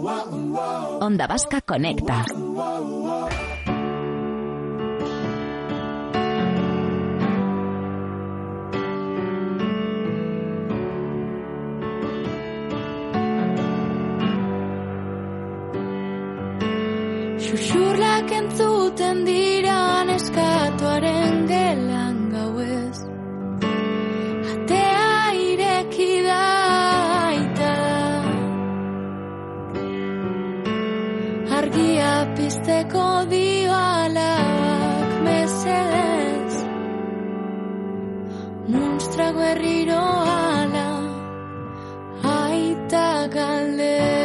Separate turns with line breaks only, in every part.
Onda Vasca Conecta.
Xuxurlak entzuten dira neskatoaren gelan gauez. Atea ireki da aita. Argia pizteko dio alabak mesedez. Munstrago herriro ala aita galdez.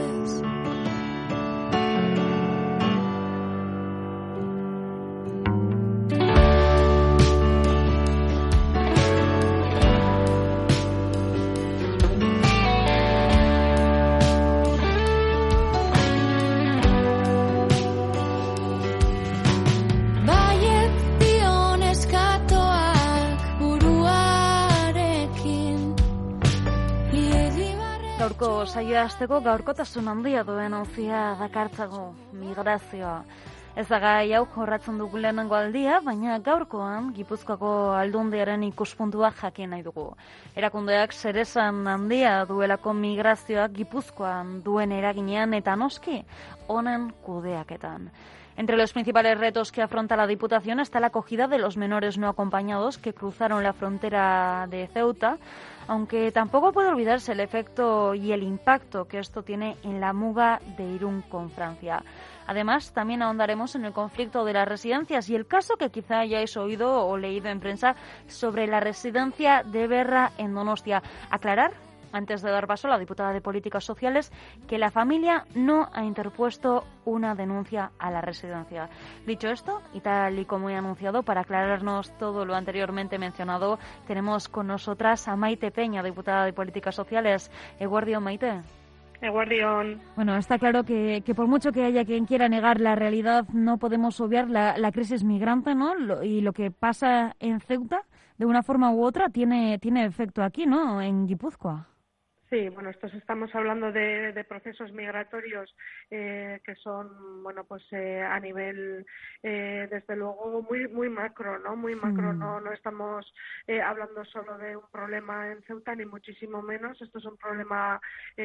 Gaurko saioa hasteko gaurkotasun handia duen auzia dakartzago, migrazioa. Ez da gai hau jorratzen dugu lehenengo aldia, baina gaurkoan Gipuzkoako Aldundiaren ikuspuntua jakin nahi dugu. Erakundeak zeresan handia duelako migrazioak Gipuzkoan duen eraginean eta noski honen kudeaketan. Entre los principales retos que afronta la Diputación está la acogida de los menores no acompañados que cruzaron la frontera de Ceuta, aunque tampoco puede olvidarse el efecto y el impacto que esto tiene en la muga de Irún con Francia. Además, también ahondaremos en el conflicto de las residencias y el caso que quizá hayáis oído o leído en prensa sobre la residencia de Berra en Donostia. Aclarar, antes de dar paso a la diputada de Políticas Sociales, que la familia no ha interpuesto una denuncia a la residencia. Dicho esto, y tal y como he anunciado, para aclararnos todo lo anteriormente mencionado, tenemos con nosotras a Maite Peña, diputada de Políticas Sociales. Eguardión, Maite.
Eguardión.
Bueno, está claro que por mucho que haya quien quiera negar la realidad, no podemos obviar la crisis migrante, ¿no? Y lo que pasa en Ceuta, de una forma u otra, tiene efecto aquí, ¿no? En Guipúzcoa.
Sí, bueno, estamos hablando de procesos migratorios que son, bueno, pues a nivel, desde luego, muy macro, ¿no? Muy macro, no estamos hablando solo de un problema en Ceuta, ni muchísimo menos. Esto es un problema,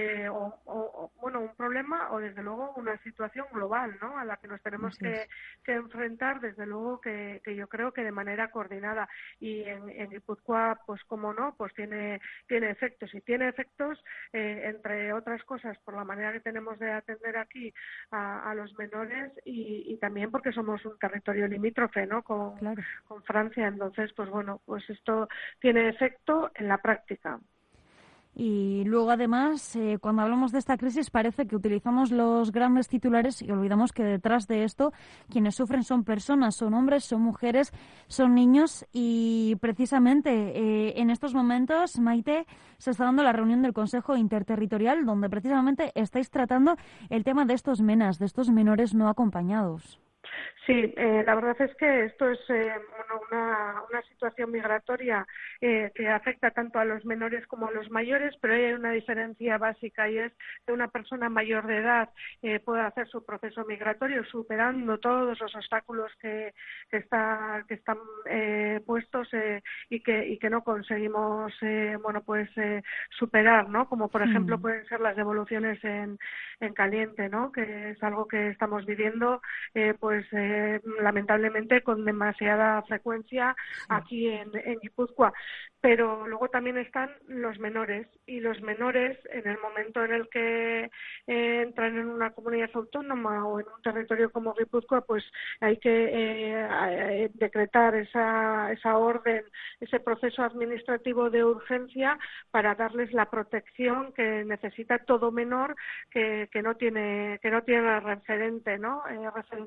un problema o, desde luego, una situación global, ¿no? A la que nos tenemos que enfrentar, desde luego, que yo creo que de manera coordinada. Y en Guipúzcoa, pues, cómo no, pues tiene efectos. Y tiene efectos, entre otras cosas, por la manera que tenemos de atender aquí a los menores y también porque somos un territorio limítrofe, ¿no? Con Francia. Entonces, pues bueno, pues esto tiene efecto en la práctica.
Y luego, además, cuando hablamos de esta crisis parece que utilizamos los grandes titulares y olvidamos que detrás de esto quienes sufren son personas, son hombres, son mujeres, son niños y precisamente en estos momentos, Maite, se está dando la reunión del Consejo Interterritorial donde precisamente estáis tratando el tema de estos MENAs, de estos menores no acompañados.
Sí, la verdad es que esto es una situación migratoria que afecta tanto a los menores como a los mayores, pero hay una diferencia básica y es que una persona mayor de edad puede hacer su proceso migratorio superando todos los obstáculos que están puestos y que no conseguimos superar, ¿no? Como por ejemplo pueden ser las devoluciones en caliente, ¿no? Que es algo que estamos viviendo lamentablemente con demasiada frecuencia aquí en Guipúzcoa. Pero luego también están los menores, y los menores en el momento en el que entran en una comunidad autónoma o en un territorio como Guipúzcoa, pues hay que decretar esa orden, ese proceso administrativo de urgencia para darles la protección que necesita todo menor que no tiene referente, ¿no? Referente familiar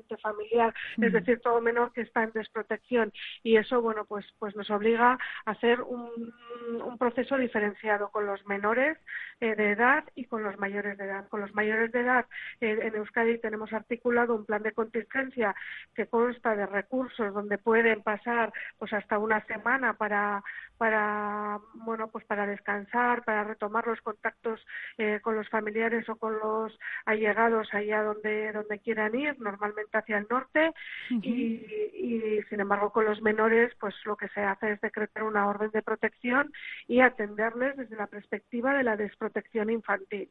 familiar, es decir, todo menor que está en desprotección. Y eso, bueno, pues nos obliga a hacer un proceso diferenciado con los menores de edad y con los mayores de edad. Con los mayores de edad, en Euskadi tenemos articulado un plan de contingencia que consta de recursos donde pueden pasar pues hasta una semana para descansar, para retomar los contactos con los familiares o con los allegados allá donde quieran ir, normalmente hacia el norte. Y sin embargo con los menores pues lo que se hace es decretar una orden de protección y atenderles desde la perspectiva de la desprotección infantil.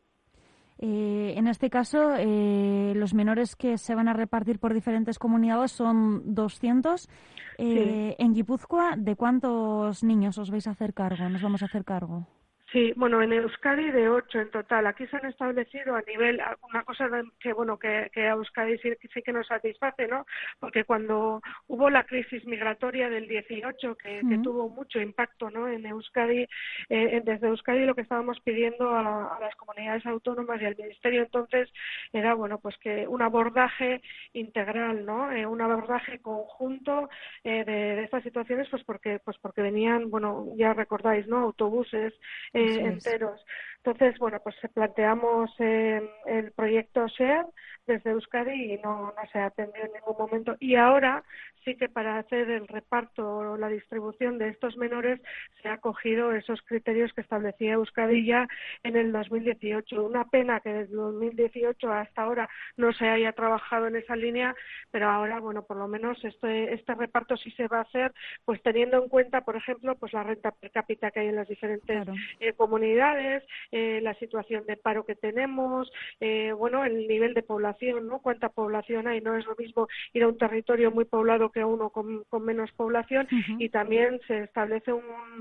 En este caso, los menores que se van a repartir por diferentes comunidades son 200.
Sí.
En Guipúzcoa, ¿de cuántos niños os vais a hacer cargo? Nos vamos a hacer cargo.
Sí, bueno, en Euskadi de 8 en total. Aquí se han establecido a nivel, una cosa que a Euskadi sí que nos satisface, ¿no? Porque cuando hubo la crisis migratoria del 18, que tuvo mucho impacto, ¿no? En Euskadi, desde Euskadi lo que estábamos pidiendo a las comunidades autónomas y al Ministerio entonces era, bueno, pues que un abordaje integral, ¿no? Un abordaje conjunto de estas situaciones, pues porque venían, bueno, ya recordáis, ¿no? Autobuses enteros. Entonces, bueno, pues planteamos el proyecto SHARE desde Euskadi y no se atendió en ningún momento. Y ahora sí que para hacer el reparto o la distribución de estos menores se ha cogido esos criterios que establecía Euskadi ya en el 2018. Una pena que desde 2018 hasta ahora no se haya trabajado en esa línea, pero ahora, bueno, por lo menos este reparto sí se va a hacer, pues teniendo en cuenta, por ejemplo, pues la renta per cápita que hay en las diferentes comunidades, la situación de paro que tenemos, el nivel de población, ¿no? Cuánta población hay. No es lo mismo ir a un territorio muy poblado que a uno con menos población. Y también se establece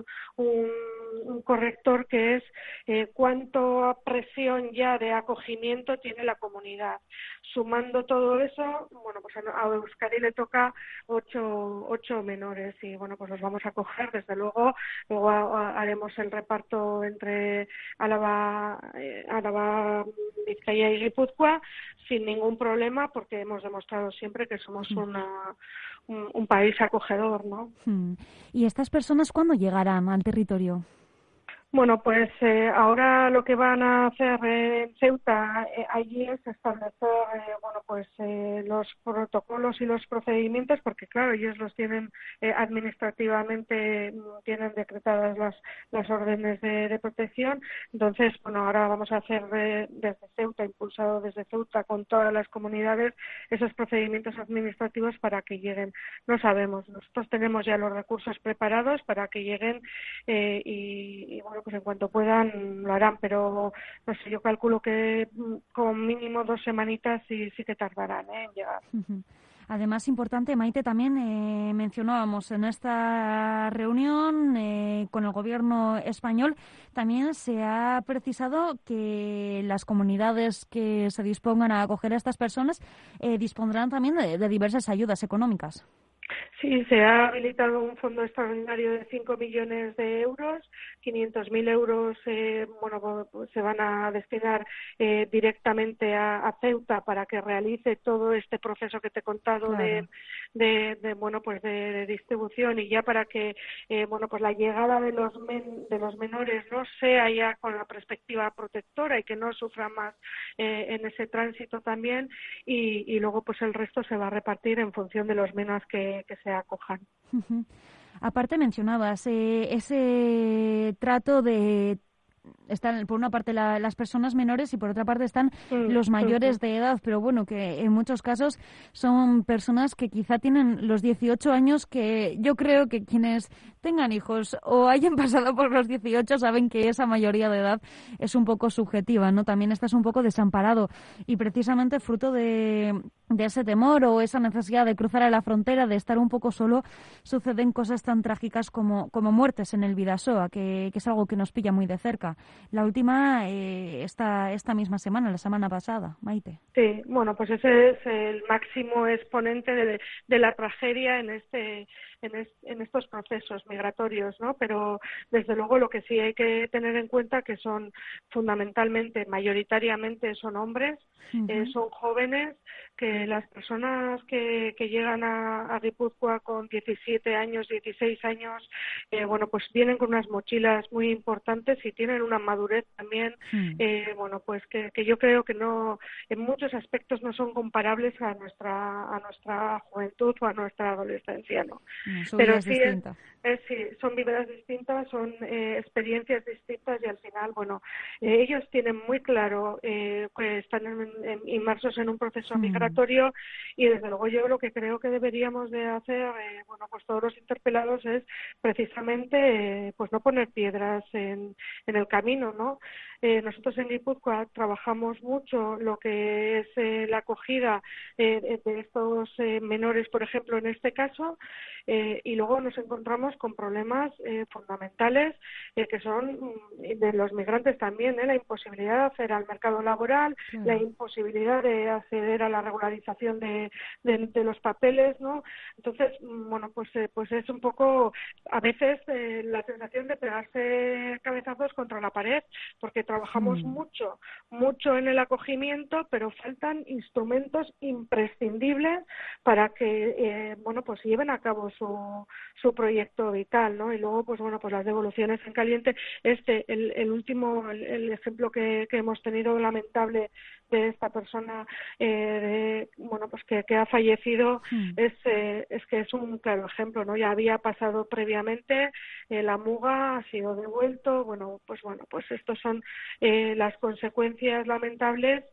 un corrector que es cuánta presión ya de acogimiento tiene la comunidad. Sumando todo eso, bueno, pues a Euskadi le toca 8 menores y, bueno, pues los vamos a coger, desde luego. Luego haremos el reparto entre Álava, Vizcaya y Guipúzcoa sin ningún problema, porque hemos demostrado siempre que somos un país acogedor, ¿no?
¿Y estas personas cuándo llegarán al territorio?
Bueno, pues ahora lo que van a hacer en Ceuta allí es establecer, los protocolos y los procedimientos, porque claro, ellos los tienen administrativamente, tienen decretadas las órdenes de protección. Entonces, bueno, ahora vamos a hacer desde Ceuta, impulsado desde Ceuta con todas las comunidades, esos procedimientos administrativos para que lleguen. No sabemos, nosotros tenemos ya los recursos preparados para que lleguen y bueno, pues en cuanto puedan lo harán, pero no sé, yo calculo que con mínimo 2 semanitas sí que tardarán en llegar.
Además, importante, Maite, también mencionábamos en esta reunión con el Gobierno español, también se ha precisado que las comunidades que se dispongan a acoger a estas personas dispondrán también de diversas ayudas económicas.
Sí, se ha habilitado un fondo extraordinario de 5 millones de euros, 500.000 euros se van a destinar directamente a Ceuta para que realice todo este proceso que te he contado de distribución, y ya para que la llegada de los menores no sea ya con la perspectiva protectora y que no sufran más en ese tránsito también, y luego pues el resto se va a repartir en función de los menos que se acojan.
Aparte mencionabas ese trato de... Están por una parte las personas menores y por otra parte están los mayores de edad, pero bueno, que en muchos casos son personas que quizá tienen los 18 años, que yo creo que quienes tengan hijos o hayan pasado por los 18 saben que esa mayoría de edad es un poco subjetiva, ¿no? También estás un poco desamparado y precisamente fruto de ese temor o esa necesidad de cruzar a la frontera, de estar un poco solo, suceden cosas tan trágicas como muertes en el Bidasoa, que es algo que nos pilla muy de cerca. La última esta misma semana, la semana pasada, Maite.
Sí, bueno, pues ese es el máximo exponente de la tragedia en en estos procesos migratorios, ¿no? Pero desde luego lo que sí hay que tener en cuenta que son fundamentalmente, mayoritariamente son hombres, son jóvenes, que las personas que llegan a Guipúzcoa con 17 años, 16 años, bueno, pues vienen con unas mochilas muy importantes y tienen una madurez también, bueno, pues que yo creo que no, en muchos aspectos no son comparables a nuestra juventud o a nuestra adolescencia, ¿no? Pero sí, sí, son vidas distintas, son experiencias distintas y al final, bueno, ellos tienen muy claro que están inmersos en un proceso migratorio y desde luego yo lo que creo que deberíamos de hacer, bueno, pues todos los interpelados es precisamente pues no poner piedras en el camino, ¿no? Nosotros en Guipúzcoa trabajamos mucho lo que es la acogida de estos menores, por ejemplo, en este caso, y luego nos encontramos con problemas fundamentales que son de los migrantes también, la imposibilidad de acceder al mercado laboral, la imposibilidad de acceder a la regularización de los papeles, ¿no? Entonces, bueno, pues es un poco a veces la sensación de pegarse cabezazos contra la pared, porque trabajamos mucho en el acogimiento, pero faltan instrumentos imprescindibles para que bueno, pues lleven a cabo su proyecto vital, ¿no? Y luego, pues bueno, pues las devoluciones en caliente. El último, el ejemplo que hemos tenido lamentable de esta persona, bueno, pues que ha fallecido, es que es un claro ejemplo, ¿no? Ya había pasado previamente, la muga ha sido devuelto, bueno, pues estos son las consecuencias lamentables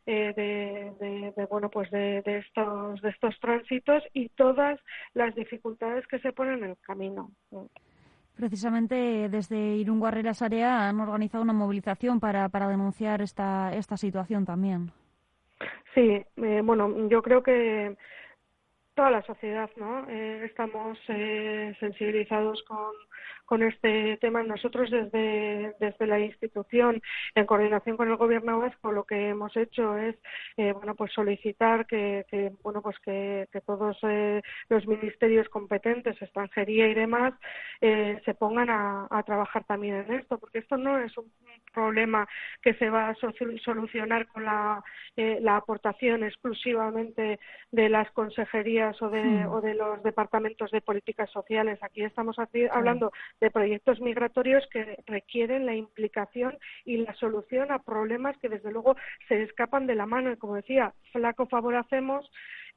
bueno, pues de estos tránsitos y todas las dificultades que se ponen en el camino.
Precisamente desde Irungo Harrera Sarea han organizado una movilización para denunciar esta situación también.
Sí, bueno, yo creo que toda la sociedad, ¿no? Estamos sensibilizados con este tema. Nosotros desde la institución, en coordinación con el Gobierno vasco, lo que hemos hecho es bueno, pues solicitar que bueno, pues que todos los ministerios competentes, extranjería y demás, se pongan a trabajar también en esto, porque esto no es un problema que se va a solucionar con la aportación exclusivamente de las consejerías o de los departamentos de políticas sociales. Aquí estamos hablando de proyectos migratorios que requieren la implicación y la solución a problemas que desde luego se escapan de la mano, y como decía, flaco favor hacemos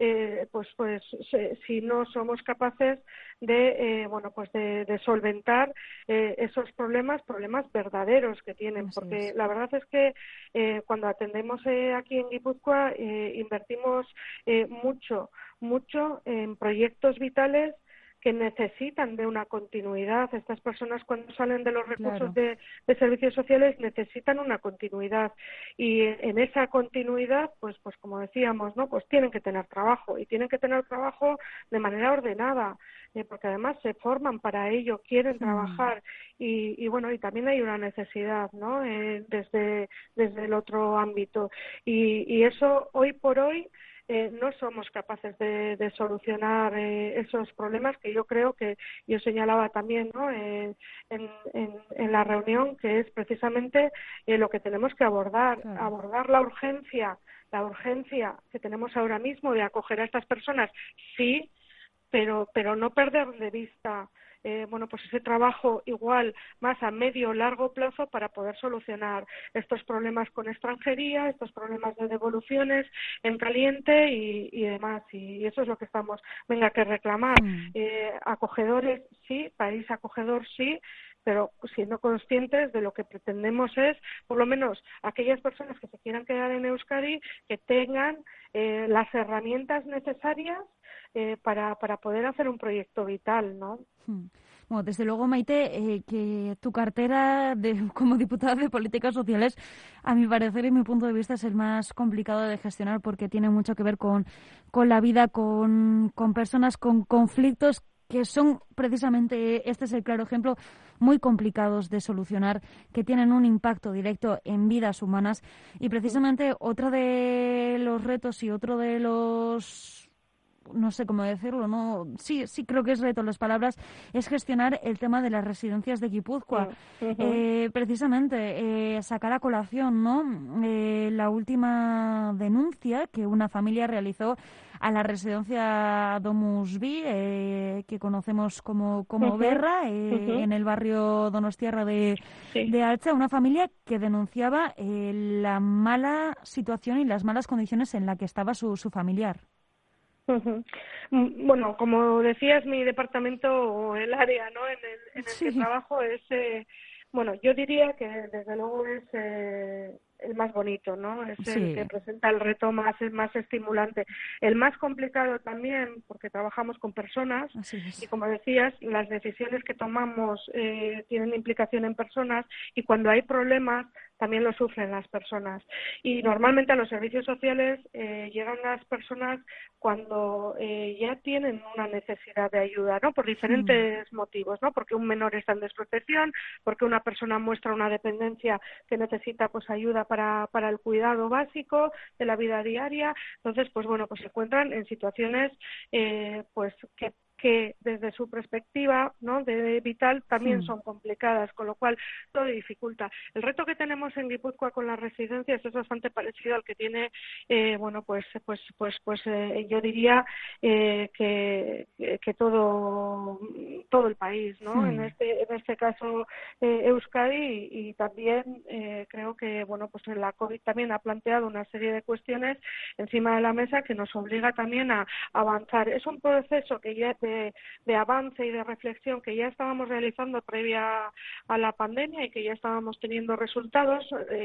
si no somos capaces de bueno, pues de solventar esos problemas verdaderos que tienen. Así porque es. La verdad es que cuando atendemos aquí en Guipúzcoa invertimos mucho en proyectos vitales que necesitan de una continuidad. Estas personas, cuando salen de los recursos de servicios sociales, necesitan una continuidad, y en esa continuidad, pues como decíamos, ¿no? Pues tienen que tener trabajo, y tienen que tener trabajo de manera ordenada, porque además se forman para ello, quieren trabajar, y bueno, y también hay una necesidad, ¿no? Desde el otro ámbito, y eso hoy por hoy no somos capaces de solucionar esos problemas, que yo creo que yo señalaba también, ¿no? en la reunión, que es precisamente lo que tenemos que abordar la urgencia que tenemos ahora mismo de acoger a estas personas, sí, pero no perder de vista bueno, pues ese trabajo igual más a medio o largo plazo para poder solucionar estos problemas con extranjería, estos problemas de devoluciones en caliente y demás, y eso es lo que estamos que reclamar. Acogedores sí, país acogedor sí, pero siendo conscientes de lo que pretendemos es, por lo menos, aquellas personas que se quieran quedar en Euskadi, que tengan las herramientas necesarias para poder hacer un proyecto vital, ¿no?
Bueno, desde luego, Maite, que tu cartera como diputada de Políticas Sociales, a mi parecer y mi punto de vista, es el más complicado de gestionar, porque tiene mucho que ver con la vida, con personas, con conflictos que son precisamente, este es el claro ejemplo, muy complicados de solucionar, que tienen un impacto directo en vidas humanas. Y precisamente otro de los retos y otro de los no sé cómo decirlo, no, sí creo que es reto las palabras, es gestionar el tema de las residencias de Guipúzcoa. Precisamente, sacar a colación, ¿no? La última denuncia que una familia realizó a la residencia Domus Vi, que conocemos como Berra, en el barrio donostiarra de Altza, una familia que denunciaba la mala situación y las malas condiciones en la que estaba su familiar.
Bueno, como decías, mi departamento o el área, ¿no?, en el que trabajo es, bueno, yo diría que desde luego es el más bonito, ¿no? Es el que presenta el reto más estimulante. El más complicado también, porque trabajamos con personas y, como decías, las decisiones que tomamos tienen implicación en personas, y cuando hay problemas también lo sufren las personas. Y normalmente a los servicios sociales llegan las personas cuando ya tienen una necesidad de ayuda, ¿no? Por diferentes motivos, ¿no? Porque un menor está en desprotección, porque una persona muestra una dependencia que necesita pues ayuda para el cuidado básico de la vida diaria. Entonces, pues bueno, pues se encuentran en situaciones pues que desde su perspectiva, ¿no?, de vital también son complicadas, con lo cual todo dificulta. El reto que tenemos en Guipúzcoa con las residencias es bastante parecido al que tiene, bueno, pues yo diría que todo el país, ¿no? En este caso Euskadi, y también creo que, bueno, pues la COVID también ha planteado una serie de cuestiones encima de la mesa que nos obliga también a avanzar. Es un proceso que ya de avance y de reflexión que ya estábamos realizando previa a la pandemia y que ya estábamos teniendo resultados.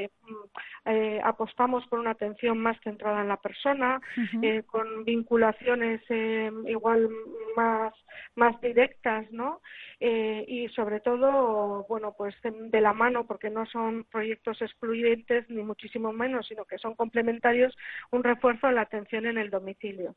Apostamos por una atención más centrada en la persona, con vinculaciones igual más directas, ¿no? Y sobre todo, bueno, pues de la mano, porque no son proyectos excluyentes ni muchísimo menos, sino que son complementarios, un refuerzo en la atención en el domicilio.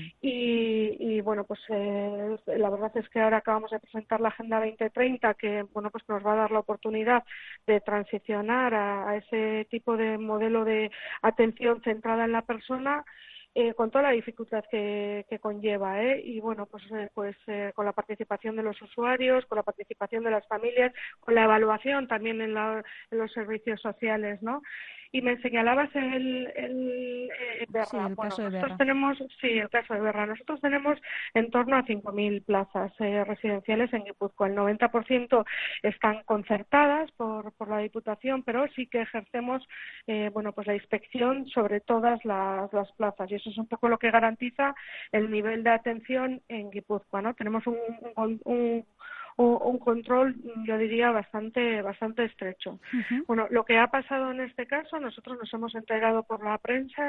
Y bueno, pues la verdad es que ahora acabamos de presentar la Agenda 2030, que bueno, pues nos va a dar la oportunidad de transicionar a ese tipo de modelo de atención centrada en la persona, con toda la dificultad que conlleva, y bueno, pues con la participación de los usuarios, con la participación de las familias, con la evaluación también en los servicios sociales, ¿no? Y me señalabas el Berra.
Sí, el caso de Berra.
El caso de Berra. Nosotros tenemos en torno a 5.000 plazas residenciales en Guipúzcoa. El 90% están concertadas por la Diputación, pero sí que ejercemos bueno, pues la inspección sobre todas las plazas, y eso es un poco lo que garantiza el nivel de atención en Guipúzcoa, ¿no? Tenemos un control, yo diría, bastante estrecho. Bueno, lo que ha pasado en este caso, nosotros nos hemos enterado por la prensa,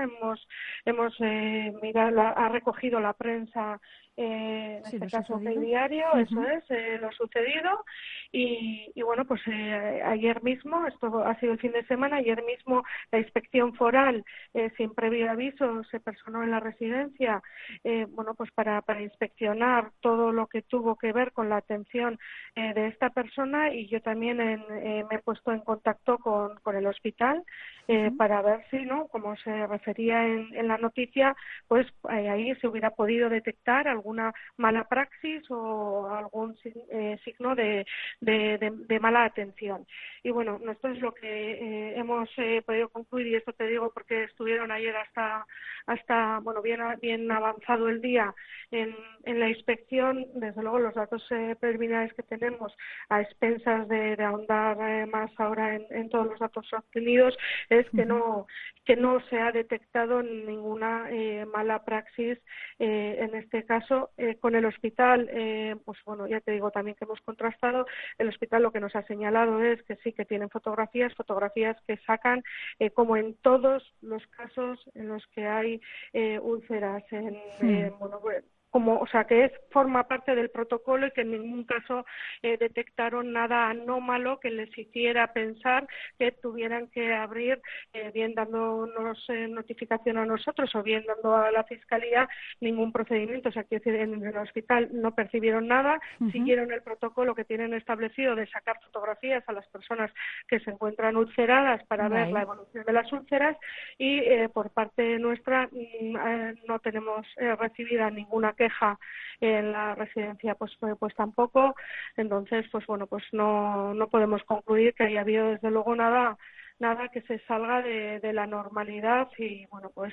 ha recogido la prensa, en este caso el diario, eso es, lo sucedido, y bueno, pues ayer mismo, esto ha sido el fin de semana, ayer mismo la inspección foral, sin previo aviso, se personó en la residencia, bueno, pues para inspeccionar todo lo que tuvo que ver con la atención de esta persona, y yo también me he puesto en contacto con el hospital para ver si, ¿no?, como se refería en la noticia, pues ahí se hubiera podido detectar alguna mala praxis o algún signo de mala atención. Y bueno, nosotros lo que hemos podido concluir, y esto te digo porque estuvieron ayer hasta bueno, bien avanzado el día en la inspección, desde luego los datos preliminares que tenemos, a expensas de ahondar más ahora en todos los datos obtenidos, es que no se ha detectado ninguna mala praxis en este caso. Con el hospital, pues bueno, ya te digo también que hemos contrastado. El hospital lo que nos ha señalado es que sí, que tienen fotografías que sacan, como en todos los casos en los que hay úlceras bueno, que forma parte del protocolo y que en ningún caso detectaron nada anómalo que les hiciera pensar que tuvieran que abrir, bien dándonos notificación a nosotros o bien dando a la Fiscalía ningún procedimiento. O sea, quiero decir, en el hospital no percibieron nada, siguieron el protocolo que tienen establecido de sacar fotografías a las personas que se encuentran ulceradas para ver la evolución de las úlceras y por parte nuestra no tenemos recibida ninguna queja en la residencia, pues tampoco. Entonces, pues no podemos concluir que haya habido desde luego nada que se salga de la normalidad y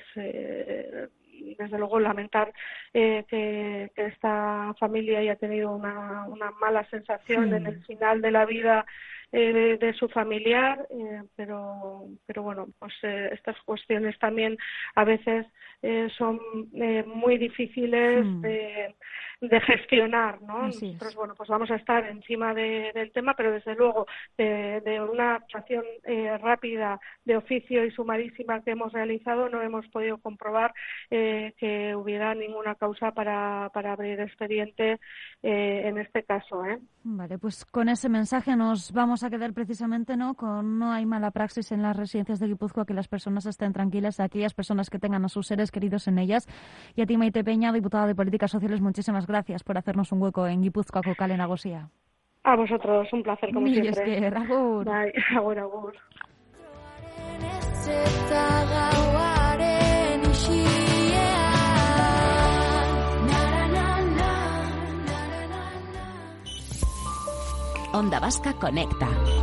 desde luego lamentar que esta familia haya tenido una mala sensación en el final de la vida de su familiar, pero bueno, estas cuestiones también a veces son muy difíciles de gestionar, ¿no? Nosotros, vamos a estar encima del tema, pero desde luego de una actuación rápida, de oficio y sumarísima que hemos realizado, no hemos podido comprobar que hubiera ninguna causa para abrir expediente en este caso.
Vale, pues con ese mensaje nos vamos a quedar precisamente, ¿no? No hay mala praxis en las residencias de Guipúzcoa, que las personas estén tranquilas, aquellas personas que tengan a sus seres queridos en ellas. Y a ti, Maite Peña, diputada de Políticas Sociales, muchísimas gracias por hacernos un hueco en Guipúzcoako Kale Nagusia.
A vosotros, un placer como siempre.
Mil esker, agur.
Bai, agur.
Onda Vasca Conecta.